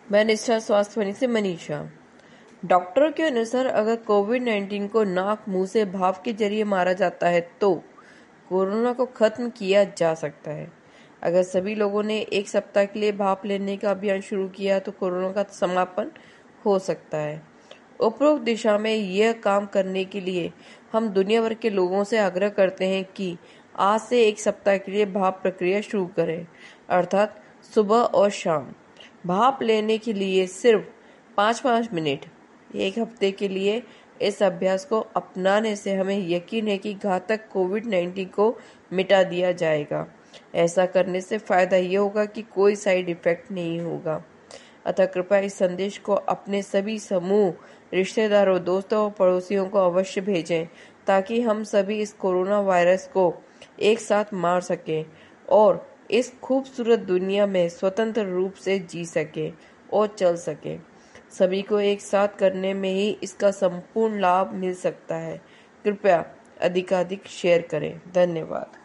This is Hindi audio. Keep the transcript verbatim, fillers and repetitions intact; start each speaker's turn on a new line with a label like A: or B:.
A: मैं निष्ठा स्वास्थ्य वाणी से मनीषा। डॉक्टरों के अनुसार अगर कोविड नाइन्टीन को नाक मुंह से भाप के जरिए मारा जाता है तो कोरोना को खत्म किया जा सकता है। अगर सभी लोगों ने एक सप्ताह के लिए भाप लेने का अभियान शुरू किया तो कोरोना का समापन हो सकता है। उपरोक्त दिशा में यह काम करने के लिए हम दुनिया भर के लोगों से आग्रह करते हैं कि आज से एक सप्ताह के लिए भाप प्रक्रिया शुरू करें, अर्थात सुबह और शाम। भाप लेने के लिए सिर्फ पाँच पाँच मिनट। एक हफ्ते के लिए इस अभ्यास को अपनाने से हमें यकीन है कि घातक कोविड नाइन्टीन को मिटा दिया जाएगा। ऐसा करने से फायदा ये होगा कि कोई साइड इफेक्ट नहीं होगा। अतः कृपया इस संदेश को अपने सभी समूह, रिश्तेदारों, दोस्तों और पड़ोसियों को अवश्य भेजें ताकि हम सभी इस कोरोना वायरस को एक साथ मार सकें और इस खूबसूरत दुनिया में स्वतंत्र रूप से जी सके और चल सके। सभी को एक साथ करने में ही इसका संपूर्ण लाभ मिल सकता है। कृपया अधिकाधिक शेयर करें। धन्यवाद।